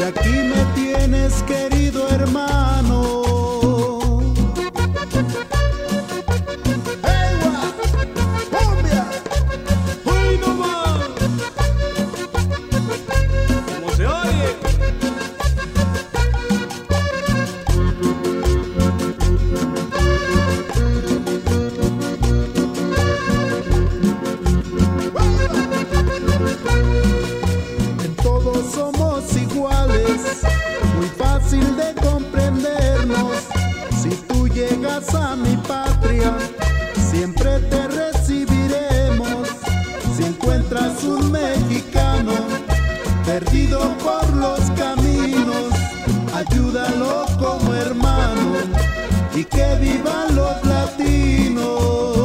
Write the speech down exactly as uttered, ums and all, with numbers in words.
aquí me tienes, querido hermano. Somos iguales, muy fácil de comprendernos. Si tú llegas a mi patria, siempre te recibiremos. Si encuentras un mexicano perdido por los caminos, ayúdalo como hermano y que vivan los latinos.